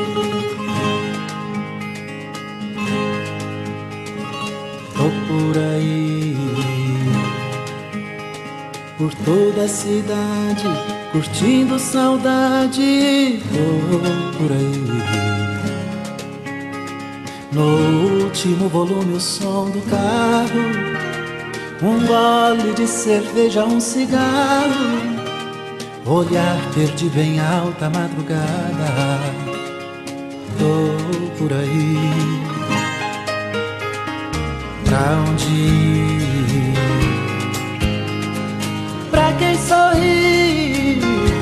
Tô por aí, por toda a cidade, curtindo saudade. Tô por aí, no último volume o som do carro, um gole de cerveja, um cigarro, olhar perdido em alta madrugada. Tô por aí, pra onde ir? Pra quem sorri?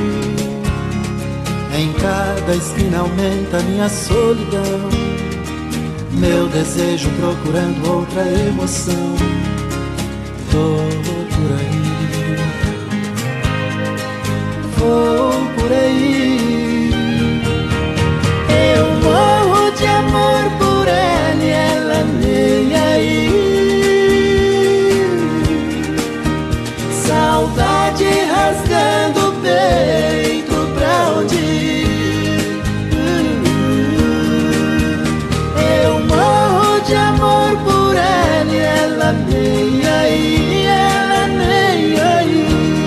Em cada esquina aumenta minha solidão, meu desejo procurando outra emoção. Tô por aí, vou por aí. Eu morro de amor por ela e ela nem aí. Saudade rasgando o peito, pra onde ir? Eu morro de amor por ela e ela nem aí, ela nem aí.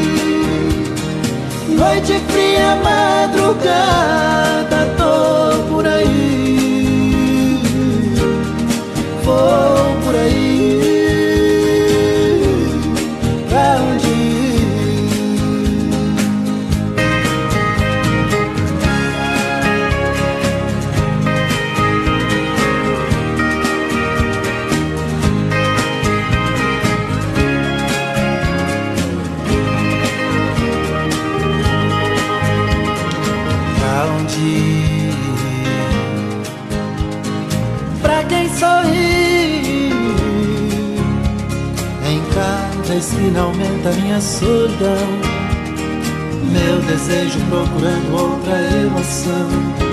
Noite fria, madrugada, tô por aí, vou por aí. Pra onde ir? Pra onde ir? Pra quem sorri? Em cada esquina aumenta minha solidão, meu desejo procurando outra emoção.